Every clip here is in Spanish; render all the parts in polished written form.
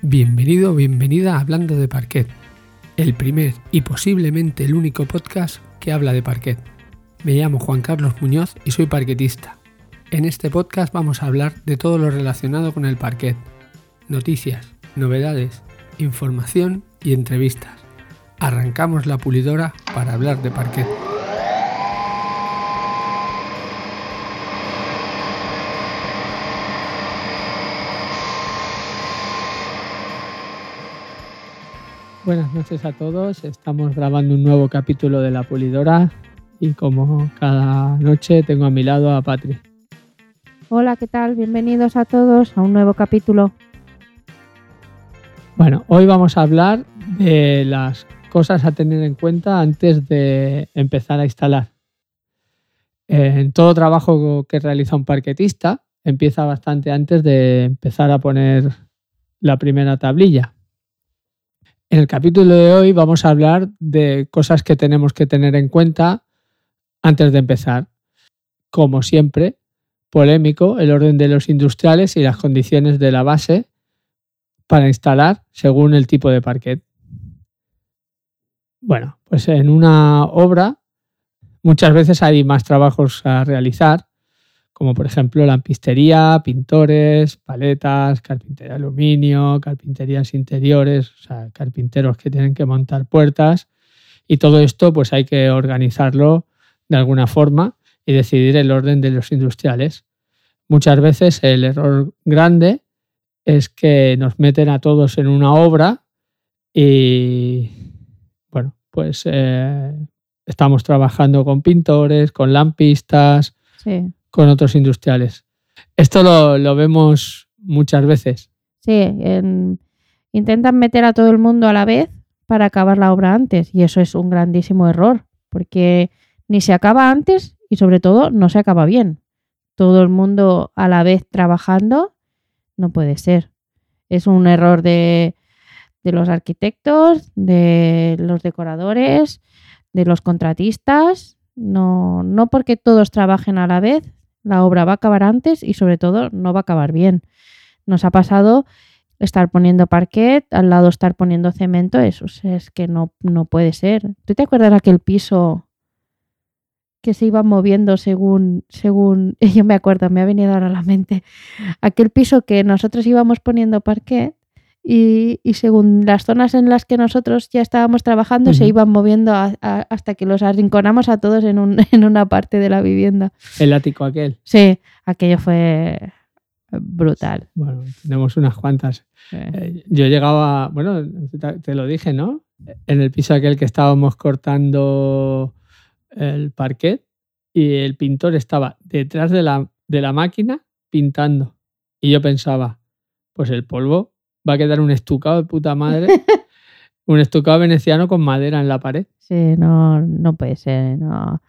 Bienvenido o bienvenida a Hablando de Parquet, el primer y posiblemente el único podcast que habla de parquet. Me llamo Juan Carlos Muñoz y soy parquetista. En este podcast vamos a hablar de todo lo relacionado con el parquet, noticias, novedades, información y entrevistas. Arrancamos la pulidora para hablar de parquet. Buenas noches a todos, estamos grabando un nuevo capítulo de La Pulidora y como cada noche tengo a mi lado a Patri. Hola, ¿qué tal? Bienvenidos a todos a un nuevo capítulo. Bueno, hoy vamos a hablar de las cosas a tener en cuenta antes de empezar a instalar. En todo trabajo que realiza un parquetista empieza bastante antes de empezar a poner la primera tablilla. En el capítulo de hoy vamos a hablar de cosas que tenemos que tener en cuenta antes de empezar. Como siempre, polémico, el orden de los industriales y las condiciones de la base para instalar según el tipo de parquet. Bueno, pues en una obra muchas veces hay más trabajos a realizar, como por ejemplo lampistería, pintores, paletas, carpintería de aluminio, carpinterías interiores, o sea, carpinteros que tienen que montar puertas, y todo esto pues hay que organizarlo de alguna forma y decidir el orden de los industriales. Muchas veces el error grande es que nos meten a todos en una obra y bueno, pues estamos trabajando con pintores, con lampistas, Sí. con otros industriales. Esto lo vemos muchas veces. Sí, intentan meter a todo el mundo a la vez para acabar la obra antes y eso es un grandísimo error porque ni se acaba antes y sobre todo no se acaba bien. Todo el mundo a la vez trabajando no puede ser. Es un error de los arquitectos, de los decoradores, de los contratistas. No porque todos trabajen a la vez, la obra va a acabar antes y sobre todo no va a acabar bien. Nos ha pasado estar poniendo parquet, al lado estar poniendo cemento, eso es que no puede ser. ¿Tú te acuerdas de aquel piso que se iba moviendo según yo me acuerdo, me ha venido ahora a la mente, aquel piso que nosotros íbamos poniendo parquet y según las zonas en las que nosotros ya estábamos trabajando se iban moviendo hasta que los arrinconamos a todos en una parte de la vivienda. El ático aquel. Sí, aquello fue brutal. Bueno, tenemos unas cuantas. Yo llegaba, bueno, te lo dije, ¿no? En el piso aquel que estábamos cortando el parquet y el pintor estaba detrás de la máquina pintando. Y yo pensaba, pues el polvo va a quedar un estucado de puta madre, un estucado veneciano con madera en la pared. Sí, no puede ser, no.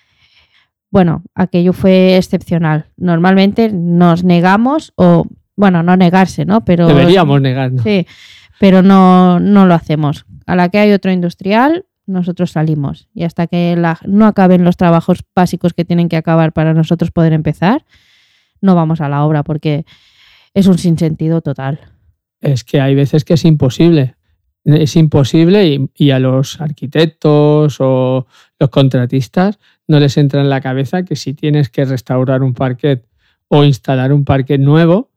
Bueno, aquello fue excepcional. Normalmente nos negamos o, bueno, no negarse, ¿no? Pero deberíamos negarnos. Sí, pero no lo hacemos. A la que hay otro industrial, nosotros salimos. Y hasta que no acaben los trabajos básicos que tienen que acabar para nosotros poder empezar, no vamos a la obra porque es un sinsentido total. Es que hay veces que es imposible. Es imposible y a los arquitectos o los contratistas no les entra en la cabeza que si tienes que restaurar un parquet o instalar un parquet nuevo,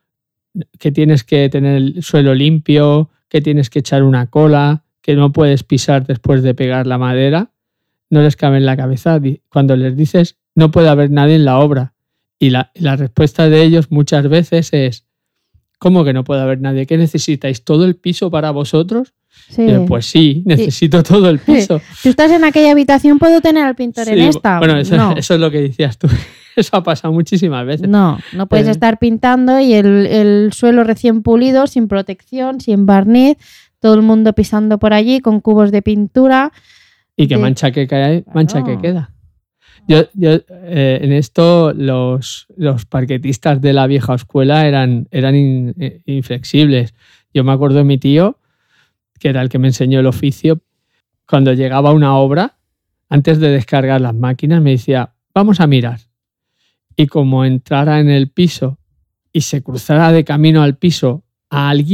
que tienes que tener el suelo limpio, que tienes que echar una cola, que no puedes pisar después de pegar la madera, no les cabe en la cabeza. Cuando les dices no puede haber nadie en la obra y la respuesta de ellos muchas veces es ¿cómo que no puede haber nadie? ¿Qué necesitáis? ¿Todo el piso para vosotros? Sí. Pues sí, necesito todo el piso. Si estás en aquella habitación, ¿puedo tener al pintor en esta? Bueno, eso es lo que decías tú. Eso ha pasado muchísimas veces. No puedes estar pintando y el suelo recién pulido, sin protección, sin barniz, todo el mundo pisando por allí con cubos de pintura. Y que mancha que cae, mancha que queda. Yo en esto los parquetistas de la vieja escuela eran inflexibles. Yo me acuerdo de mi tío, que era el que me enseñó el oficio, cuando llegaba a una obra, antes de descargar las máquinas, me decía, vamos a mirar. Y como entrara en el piso y se cruzara de camino al piso a alguien,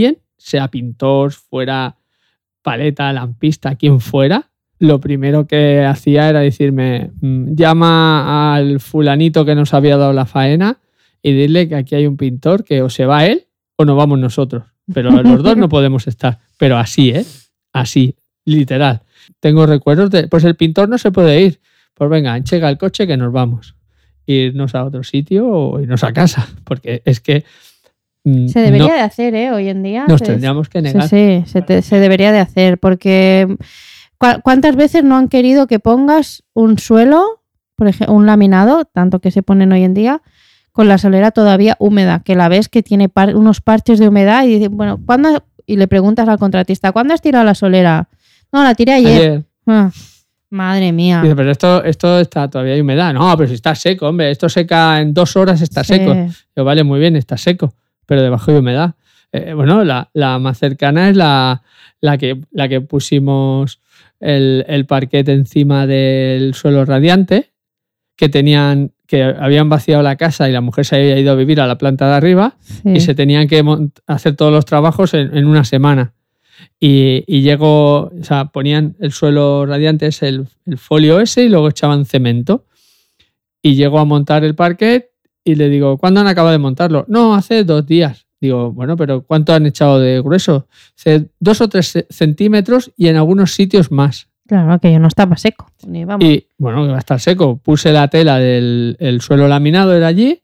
sea pintor, fuera paleta, lampista, quien fuera, lo primero que hacía era decirme, llama al fulanito que nos había dado la faena y dile que aquí hay un pintor que o se va él o nos vamos nosotros. Pero los dos no podemos estar. Pero así, así, literal. Tengo recuerdos de, pues el pintor no se puede ir. Pues venga, enchega el coche que nos vamos. Irnos a otro sitio o irnos a casa. Porque es que... se debería de hacer, hoy en día. Nos tendríamos que negar. Sí, se debería de hacer. Porque ¿cuántas veces no han querido que pongas un suelo, por ejemplo, un laminado, tanto que se ponen hoy en día, con la solera todavía húmeda, que la ves que tiene unos parches de humedad y dices, bueno, ¿cuándo? Y le preguntas al contratista, ¿cuándo has tirado la solera? No, la tiré ayer. Madre mía. Dice, pero esto está todavía hay humedad. No, pero si está seco, hombre, esto seca en 2 horas, está seco. Yo, vale, muy bien, está seco, pero debajo hay humedad. Bueno, la más cercana es la que pusimos el parquet encima del suelo radiante, que habían vaciado la casa y la mujer se había ido a vivir a la planta de arriba y se tenían que hacer todos los trabajos en una semana. Y llegó, o sea, ponían el suelo radiante, es el folio ese, y luego echaban cemento. Y llegó a montar el parquet y le digo, ¿cuándo han acabado de montarlo? No, hace 2 días. Digo, bueno, pero ¿cuánto han echado de grueso? 2 o 3 centímetros y en algunos sitios más. Claro, que yo no estaba seco. Y bueno, que va a estar seco. Puse la tela del suelo laminado, era allí,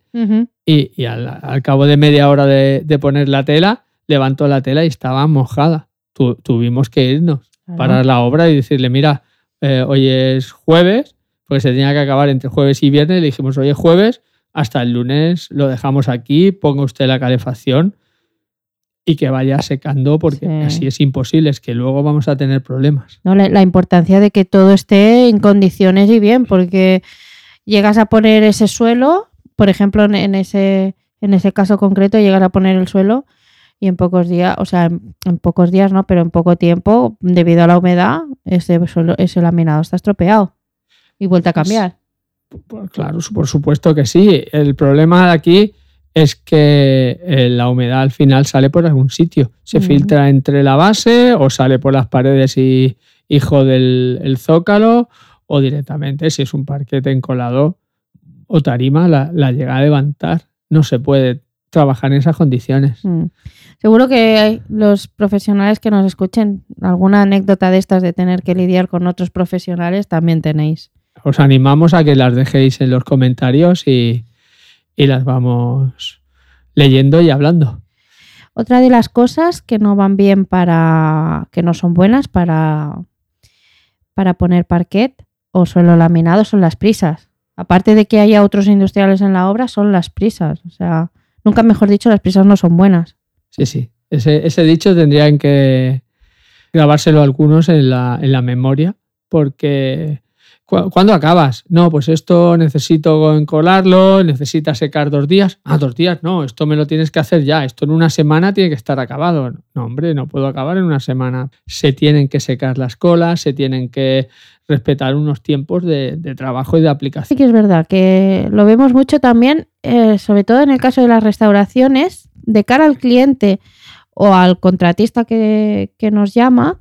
y al cabo de media hora de poner la tela, levantó la tela y estaba mojada. Tuvimos que irnos, parar la obra y decirle, mira, hoy es jueves, porque se tenía que acabar entre jueves y viernes. Le dijimos, hoy es jueves, hasta el lunes lo dejamos aquí, ponga usted la calefacción y que vaya secando, porque así es imposible, es que luego vamos a tener problemas. No, la importancia de que todo esté en condiciones y bien, porque llegas a poner ese suelo, por ejemplo, en ese caso concreto, llegas a poner el suelo y en pocos días, o sea, en pocos días no, pero en poco tiempo, debido a la humedad, ese laminado está estropeado y vuelta a cambiar. Pues claro, por supuesto que sí. El problema de aquí es que la humedad al final sale por algún sitio. Se filtra entre la base o sale por las paredes y jode el zócalo, o directamente, si es un parquet encolado o tarima, la llega a levantar. No se puede trabajar en esas condiciones. Seguro que los profesionales que nos escuchen, alguna anécdota de estas de tener que lidiar con otros profesionales también tenéis. Os animamos a que las dejéis en los comentarios y las vamos leyendo y hablando. Otra de las cosas que no van bien que no son buenas para poner parquet o suelo laminado son las prisas. Aparte de que haya otros industriales en la obra, son las prisas. O sea, nunca mejor dicho, las prisas no son buenas. Sí. Ese dicho tendrían que grabárselo algunos en la memoria, porque ¿cuándo acabas? No, pues esto necesito encolarlo, necesita secar 2 días. 2 días, no, esto me lo tienes que hacer ya. Esto en una semana tiene que estar acabado. No, hombre, no puedo acabar en una semana. Se tienen que secar las colas, se tienen que respetar unos tiempos de trabajo y de aplicación. Sí que es verdad que lo vemos mucho también, sobre todo en el caso de las restauraciones, de cara al cliente o al contratista que nos llama,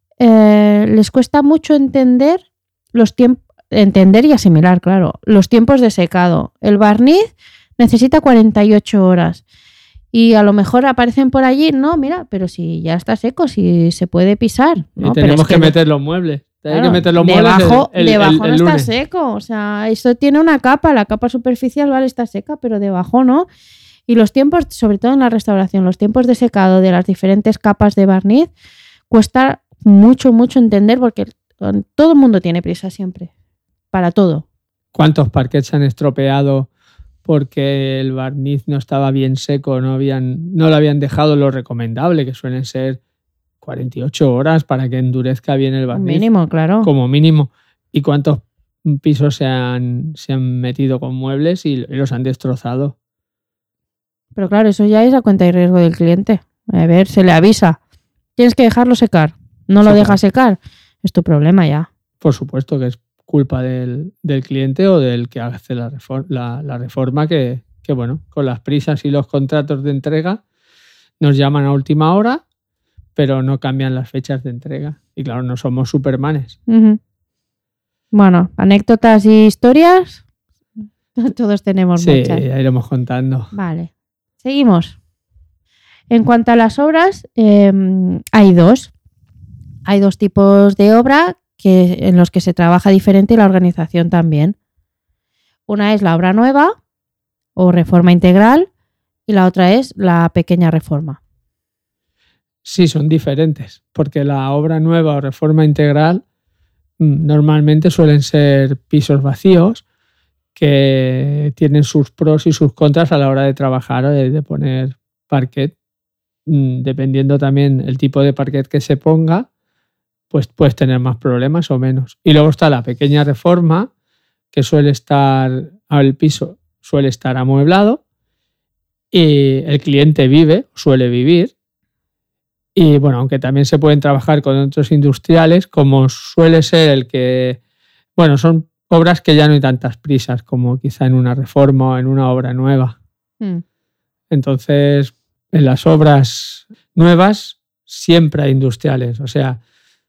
les cuesta mucho entender y asimilar, claro, los tiempos de secado. El barniz necesita 48 horas y a lo mejor aparecen por allí, no, mira, pero si ya está seco, si se puede pisar. ¿No? Y tenemos que meter los muebles. Claro, hay que meter los muebles debajo no está lunes. seco, o sea, eso tiene una capa, la capa superficial, vale, está seca, pero debajo no. Y los tiempos, sobre todo en la restauración, los tiempos de secado de las diferentes capas de barniz cuesta mucho entender, porque todo el mundo tiene prisa siempre, para todo. ¿Cuántos parquets se han estropeado porque el barniz no estaba bien seco, no lo habían dejado lo recomendable, que suelen ser 48 horas para que endurezca bien el barniz? Mínimo, claro. Como mínimo. ¿Y cuántos pisos se han metido con muebles y los han destrozado? Pero claro, eso ya es a cuenta y riesgo del cliente. A ver, se le avisa. Tienes que dejarlo secar. No lo dejas secar. Es tu problema ya. Por supuesto que es culpa del cliente o del que hace la reforma que, bueno, con las prisas y los contratos de entrega nos llaman a última hora pero no cambian las fechas de entrega. Y claro, no somos Supermanes. Ujú. Bueno, anécdotas y historias, todos tenemos Sí, muchas. ya iremos contando. Vale, seguimos. En cuanto a las obras, hay dos. Hay dos tipos de obra en los que se trabaja diferente y la organización también. Una es la obra nueva o reforma integral y la otra es la pequeña reforma. Sí, son diferentes, porque la obra nueva o reforma integral normalmente suelen ser pisos vacíos que tienen sus pros y sus contras a la hora de trabajar o de poner parquet. Dependiendo también el tipo de parquet que se ponga, pues puedes tener más problemas o menos. Y luego está la pequeña reforma, que el piso suele estar amueblado y el cliente suele vivir. Y bueno, aunque también se pueden trabajar con otros industriales, como suele ser el que, bueno, son obras que ya no hay tantas prisas como quizá en una reforma o en una obra nueva. Entonces, en las obras nuevas siempre hay industriales, o sea,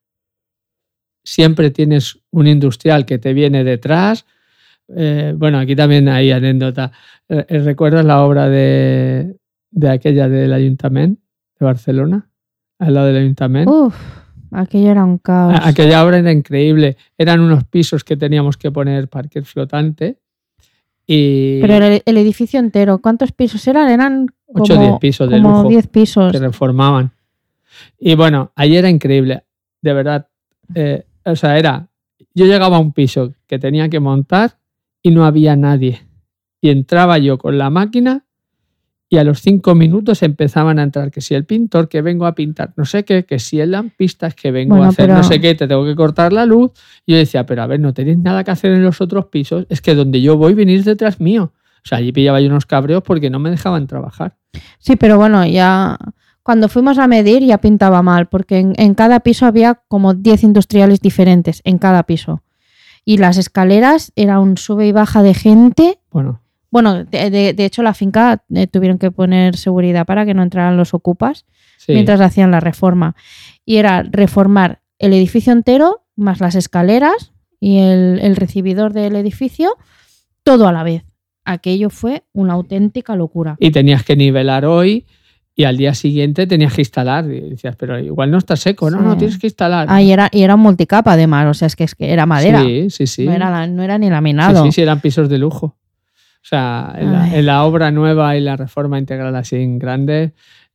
siempre tienes un industrial que te viene detrás. Bueno, aquí también hay anécdota. ¿Recuerdas la obra de aquella del Ayuntamiento de Barcelona? Al lado del Ayuntamiento. Uf, aquello era un caos. Aquella obra era increíble. Eran unos pisos que teníamos que poner parquet flotante. Pero el edificio entero, ¿cuántos pisos eran? Eran 8 o 10 pisos de lujo. Como 10 pisos. Que reformaban. Y bueno, allí era increíble. De verdad. O sea, yo llegaba a un piso que tenía que montar y no había nadie. Y entraba yo con la máquina y a los 5 minutos empezaban a entrar que si el pintor, que vengo a pintar no sé qué, que si el lampista, es que vengo a hacer no sé qué, te tengo que cortar la luz. Y yo decía, pero a ver, no tenéis nada que hacer en los otros pisos, es que donde yo voy venís detrás mío. O sea, allí pillaba yo unos cabreos porque no me dejaban trabajar. Sí, pero bueno, ya cuando fuimos a medir ya pintaba mal, porque en cada piso había como 10 industriales diferentes, en cada piso. Y las escaleras era un sube y baja de gente. Bueno, de hecho la finca tuvieron que poner seguridad para que no entraran los ocupas mientras hacían la reforma. Y era reformar el edificio entero, más las escaleras y el recibidor del edificio, todo a la vez. Aquello fue una auténtica locura. Y tenías que nivelar hoy y al día siguiente tenías que instalar. Y decías, pero igual no está seco, no, tienes que instalar. Y era un multicapa además, o sea, es que era madera. Sí. No era ni laminado. Sí, eran pisos de lujo. O sea, en la obra nueva y la reforma integral así en grande,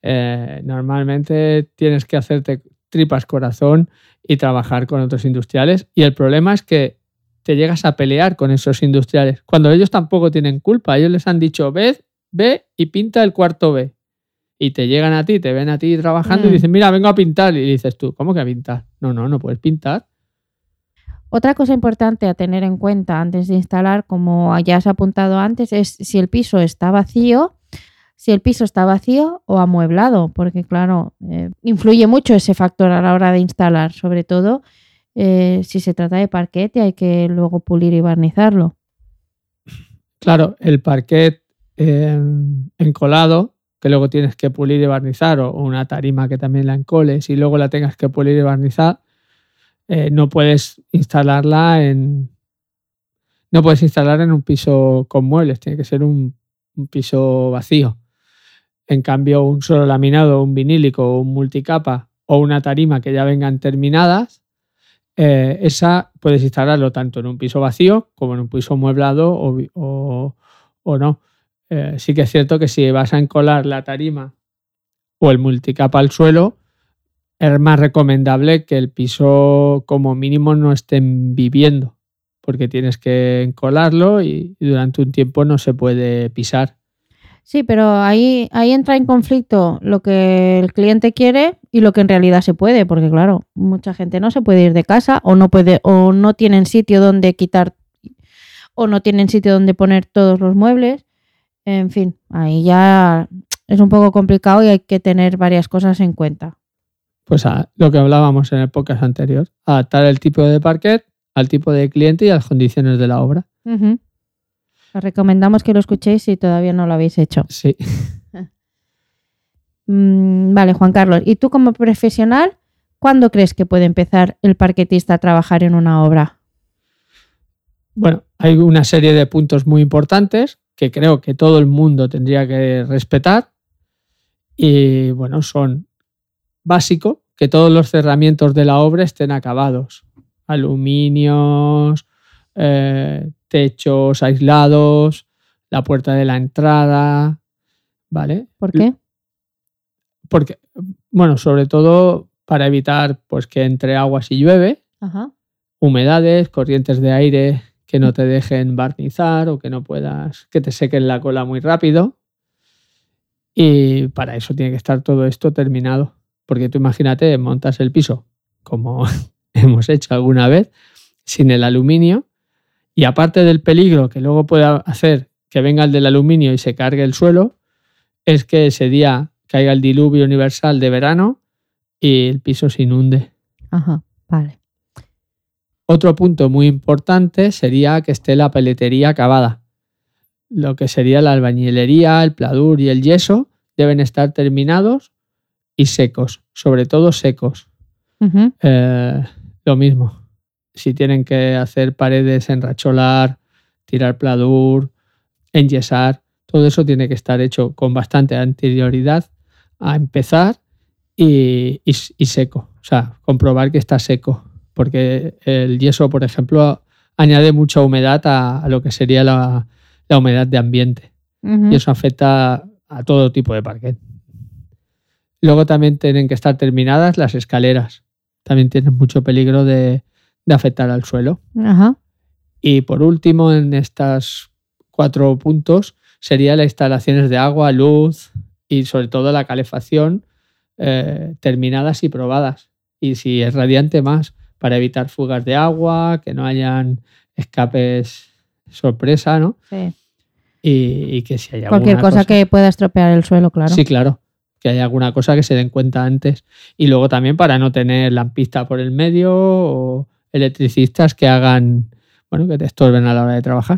normalmente tienes que hacerte tripas corazón y trabajar con otros industriales. Y el problema es que te llegas a pelear con esos industriales, cuando ellos tampoco tienen culpa. Ellos les han dicho, ve y pinta el cuarto B. Y te llegan a ti, te ven a ti trabajando y dicen, mira, vengo a pintar. Y dices tú, ¿cómo que a pintar? No puedes pintar. Otra cosa importante a tener en cuenta antes de instalar, como ya has apuntado antes, es si el piso está vacío o amueblado, porque claro, influye mucho ese factor a la hora de instalar, sobre todo si se trata de parquet y hay que luego pulir y barnizarlo. Claro, el parquet encolado, que luego tienes que pulir y barnizar, o una tarima que también la encoles y luego la tengas que pulir y barnizar, no puedes instalarla en un piso con muebles, tiene que ser un piso vacío. En cambio, un solo laminado, un vinílico o un multicapa o una tarima que ya vengan terminadas, esa puedes instalarlo tanto en un piso vacío como en un piso mueblado o no. Sí que es cierto que si vas a encolar la tarima o el multicapa al suelo, es más recomendable que el piso como mínimo no estén viviendo, porque tienes que encolarlo y durante un tiempo no se puede pisar. Sí, pero ahí entra en conflicto lo que el cliente quiere y lo que en realidad se puede, porque claro, mucha gente no se puede ir de casa o no tienen sitio donde quitar o no tienen sitio donde poner todos los muebles. En fin, ahí ya es un poco complicado y hay que tener varias cosas en cuenta. Pues lo que hablábamos en el podcast anterior, adaptar el tipo de parquet al tipo de cliente y a las condiciones de la obra. Uh-huh. Os recomendamos que lo escuchéis si todavía no lo habéis hecho. Sí. Vale, Juan Carlos. ¿Y tú como profesional, cuándo crees que puede empezar el parquetista a trabajar en una obra? Bueno, hay una serie de puntos muy importantes que creo que todo el mundo tendría que respetar y bueno, son básico que todos los cerramientos de la obra estén acabados. Aluminios, techos aislados, la puerta de la entrada, ¿vale? ¿Por qué? Porque, bueno, sobre todo para evitar pues, que entre agua si llueve, Ajá. humedades, corrientes de aire que no te dejen barnizar o que no puedas, que te sequen la cola muy rápido. Y para eso tiene que estar todo esto terminado. Porque tú imagínate, montas el piso, como hemos hecho alguna vez, sin el aluminio, y aparte del peligro que luego pueda hacer que venga el del aluminio y se cargue el suelo, es que ese día caiga el diluvio universal de verano y el piso se inunde. Ajá, vale. Otro punto muy importante sería que esté la peletería acabada. Lo que sería la albañilería, el pladur y el yeso deben estar terminados y secos, sobre todo secos. Uh-huh. Lo mismo, si tienen que hacer paredes, enracholar, tirar pladur, enyesar, todo eso tiene que estar hecho con bastante anterioridad a empezar y seco. O sea, comprobar que está seco, porque el yeso, por ejemplo, añade mucha humedad a lo que sería la humedad de ambiente. Uh-huh. Y eso afecta a todo tipo de parquet. Luego también tienen que estar terminadas las escaleras. También tienen mucho peligro de afectar al suelo. Ajá. Y por último, en estos 4 puntos, serían las instalaciones de agua, luz y sobre todo la calefacción terminadas y probadas. Y si es radiante, más, para evitar fugas de agua, que no hayan escapes sorpresa, ¿no? Sí. Y que si hay Cualquier alguna cosa que pueda estropear el suelo, claro. Sí, claro. Que haya alguna cosa que se den cuenta antes. Y luego también para no tener lampista por el medio o electricistas que hagan, bueno, que te estorben a la hora de trabajar.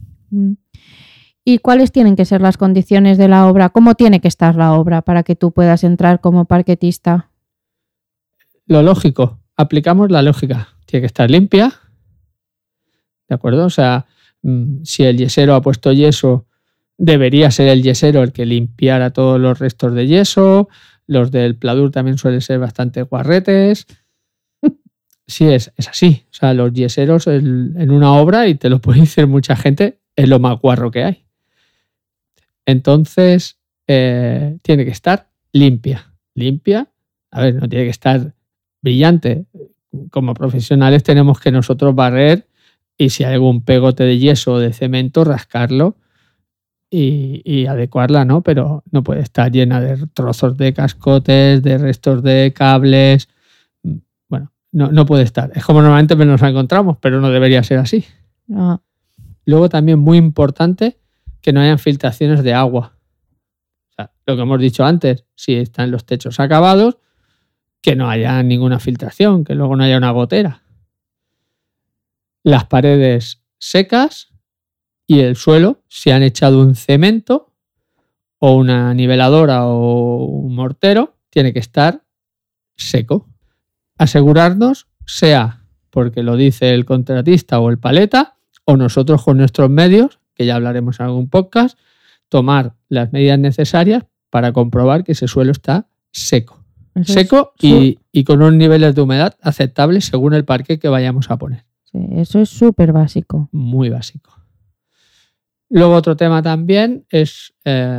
¿Y cuáles tienen que ser las condiciones de la obra? ¿Cómo tiene que estar la obra para que tú puedas entrar como parquetista? Lo lógico, aplicamos la lógica. Tiene que estar limpia, ¿de acuerdo? O sea, si el yesero ha puesto yeso, debería ser el yesero el que limpiara todos los restos de yeso. Los del pladur también suelen ser bastante guarretes. Sí, es así. O sea, los yeseros en una obra, y te lo puede decir mucha gente, es lo más guarro que hay. Entonces, tiene que estar limpia. Limpia, a ver, no tiene que estar brillante. Como profesionales tenemos que nosotros barrer y si hay algún pegote de yeso o de cemento, rascarlo y adecuarla, ¿no? Pero no puede estar llena de trozos de cascotes, de restos de cables. Bueno, no puede estar. Es como normalmente nos encontramos, pero no debería ser así. No. Luego también muy importante que no hayan filtraciones de agua. O sea, lo que hemos dicho antes, si están los techos acabados, que no haya ninguna filtración, que luego no haya una gotera. Las paredes secas y el suelo, si han echado un cemento o una niveladora o un mortero, tiene que estar seco. Asegurarnos, sea porque lo dice el contratista o el paleta, o nosotros con nuestros medios, que ya hablaremos en algún podcast, tomar las medidas necesarias para comprobar que ese suelo está seco. Eso Seco y con unos niveles de humedad aceptables según el parquet que vayamos a poner. Sí, eso es súper básico. Muy básico. Luego otro tema también es,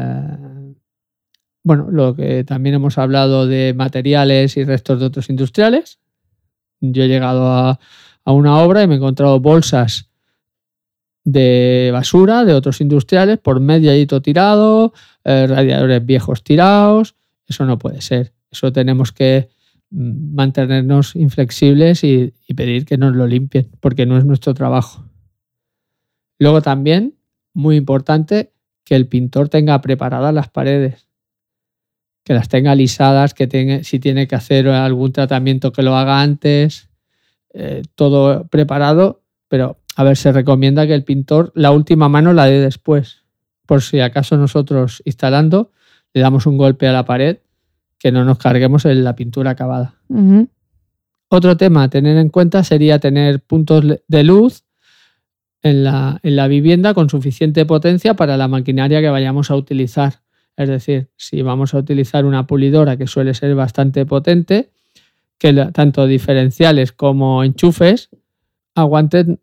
bueno, lo que también hemos hablado de materiales y restos de otros industriales. Yo he llegado a una obra y me he encontrado bolsas de basura de otros industriales por medio ahí todo tirado, radiadores viejos tirados. Eso no puede ser. Eso tenemos que mantenernos inflexibles y pedir que nos lo limpien, porque no es nuestro trabajo. Luego también, muy importante, que el pintor tenga preparadas las paredes, que las tenga lisadas, si tiene que hacer algún tratamiento que lo haga antes, todo preparado, pero a ver, se recomienda que el pintor la última mano la dé después, por si acaso nosotros instalando le damos un golpe a la pared que no nos carguemos en la pintura acabada. Ujú. Otro tema a tener en cuenta sería tener puntos de luz en la vivienda con suficiente potencia para la maquinaria que vayamos a utilizar. Es decir, si vamos a utilizar una pulidora que suele ser bastante potente, que tanto diferenciales como enchufes aguanten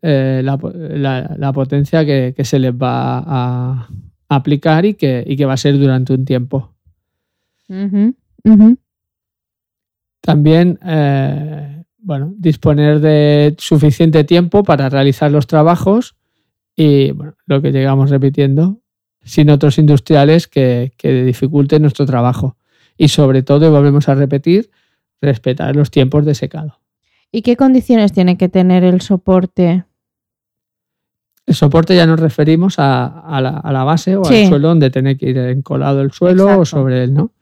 la potencia que se les va a aplicar y que va a ser durante un tiempo. Ujú. Ujú. También disponer de suficiente tiempo para realizar los trabajos y lo que llegamos repitiendo, sin otros industriales que dificulten nuestro trabajo. Y sobre todo, y volvemos a repetir, respetar los tiempos de secado. ¿Y qué condiciones tiene que tener el soporte? El soporte ya nos referimos a la base o Sí. al suelo donde tiene que ir encolado el suelo. Exacto. O sobre él, ¿no?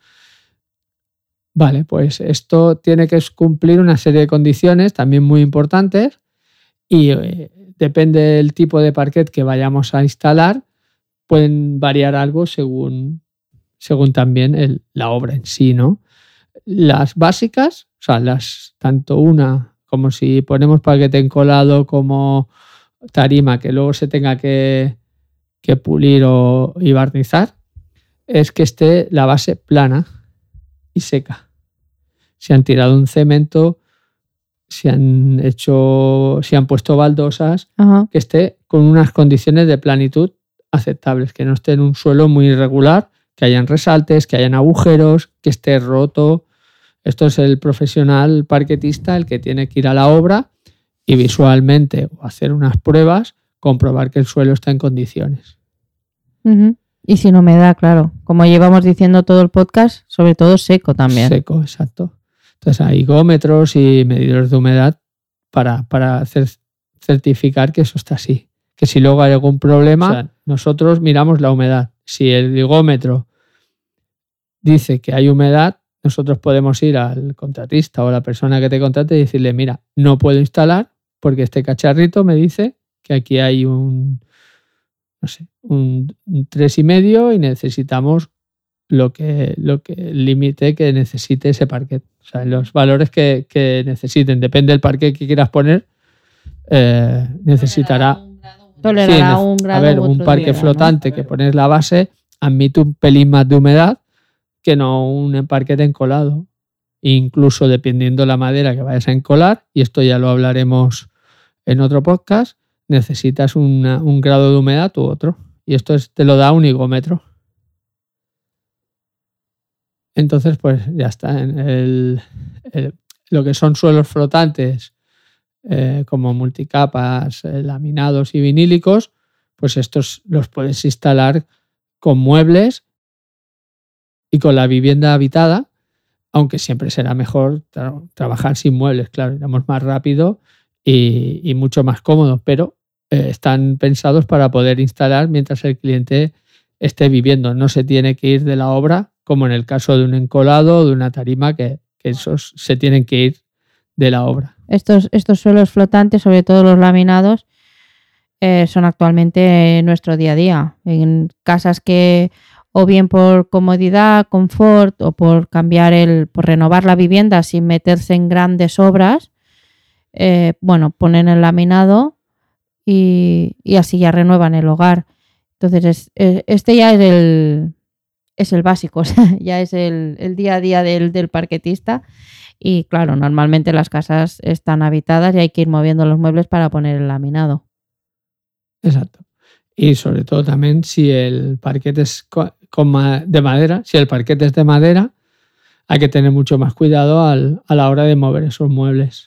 Vale, pues esto tiene que cumplir una serie de condiciones también muy importantes y depende del tipo de parquet que vayamos a instalar, pueden variar algo según también la obra en sí, ¿no? Las básicas, o sea, tanto una como si ponemos parquet encolado como tarima que luego se tenga que pulir y barnizar, es que esté la base plana y seca. Si han tirado un cemento, si han puesto baldosas, Ajá. que esté con unas condiciones de planitud aceptables, que no esté en un suelo muy irregular, que hayan resaltes, que hayan agujeros, que esté roto. Esto es el profesional parquetista el que tiene que ir a la obra y visualmente o hacer unas pruebas, comprobar que el suelo está en condiciones. Ujú. Y sin humedad, claro. Como llevamos diciendo todo el podcast, sobre todo seco también. Seco, exacto. Entonces hay higómetros y medidores de humedad para certificar que eso está así. Que si luego hay algún problema, o sea, nosotros miramos la humedad. Si el higómetro dice que hay humedad, nosotros podemos ir al contratista o a la persona que te contrate y decirle, mira, no puedo instalar porque este cacharrito me dice que aquí hay un 3,5 y necesitamos el límite que necesite ese parquet. O sea, los valores que necesiten. Depende del parquet que quieras poner, necesitará... Tolerará un grado. A ver, un parquet flotante, ¿no? Que pones la base, admite un pelín más de humedad que no un parquet encolado. Incluso dependiendo la madera que vayas a encolar, y esto ya lo hablaremos en otro podcast, necesitas un grado de humedad u otro. Y esto te lo da un higómetro. Entonces, pues ya está. Lo que son suelos flotantes, como multicapas, laminados y vinílicos, pues estos los puedes instalar con muebles y con la vivienda habitada, aunque siempre será mejor trabajar sin muebles, claro, iremos más rápido y mucho más cómodo, pero están pensados para poder instalar mientras el cliente esté viviendo. No se tiene que ir de la obra, como en el caso de un encolado o de una tarima, que esos se tienen que ir de la obra. Estos suelos flotantes, sobre todo los laminados, son actualmente nuestro día a día. En casas que, o bien por comodidad, confort, o por por renovar la vivienda sin meterse en grandes obras, ponen el laminado y así ya renuevan el hogar. Entonces, este ya es el básico, o sea, ya es el día a día del parquetista. Y claro, normalmente las casas están habitadas y hay que ir moviendo los muebles para poner el laminado. Exacto. Y sobre todo también si el parquet es de madera, si el parquet es de madera, hay que tener mucho más cuidado a la hora de mover esos muebles.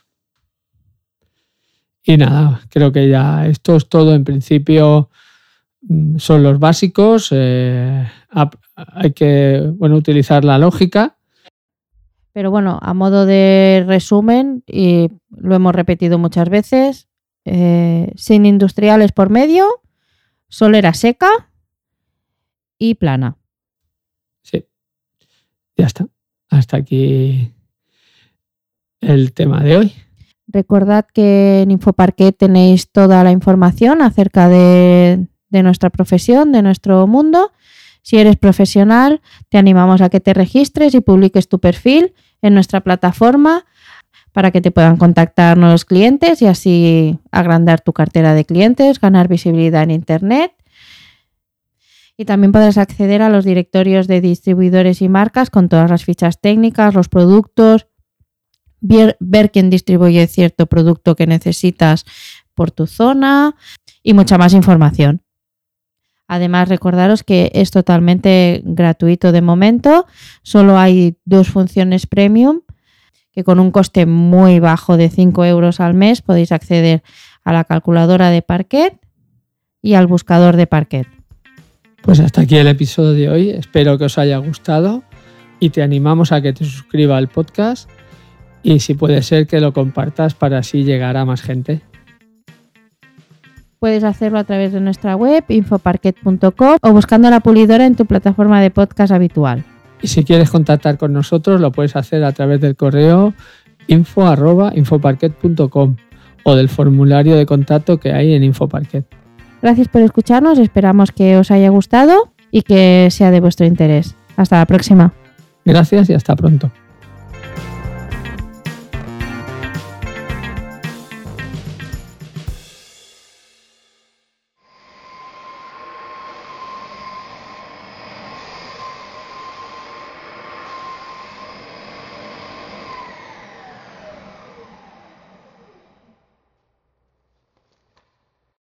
Y nada, creo que ya esto es todo. En principio son los básicos. Hay que utilizar la lógica. Pero bueno, a modo de resumen, y lo hemos repetido muchas veces, sin industriales por medio, solera seca y plana. Sí, ya está. Hasta aquí el tema de hoy. Recordad que en Infoparquet tenéis toda la información acerca de nuestra profesión, de nuestro mundo. Si eres profesional, te animamos a que te registres y publiques tu perfil en nuestra plataforma para que te puedan contactar nuevos clientes y así agrandar tu cartera de clientes, ganar visibilidad en Internet. Y también podrás acceder a los directorios de distribuidores y marcas con todas las fichas técnicas, los productos, ver quién distribuye cierto producto que necesitas por tu zona y mucha más información. Además, recordaros que es totalmente gratuito de momento. Solo hay 2 funciones premium que con un coste muy bajo de 5 euros al mes podéis acceder a la calculadora de Parquet y al buscador de Parquet. Pues hasta aquí el episodio de hoy. Espero que os haya gustado y te animamos a que te suscribas al podcast y si puede ser que lo compartas para así llegar a más gente. Puedes hacerlo a través de nuestra web infoparquet.com o buscando la pulidora en tu plataforma de podcast habitual. Y si quieres contactar con nosotros lo puedes hacer a través del correo info@infoparquet.com o del formulario de contacto que hay en Infoparquet. Gracias por escucharnos, esperamos que os haya gustado y que sea de vuestro interés. Hasta la próxima. Gracias y hasta pronto.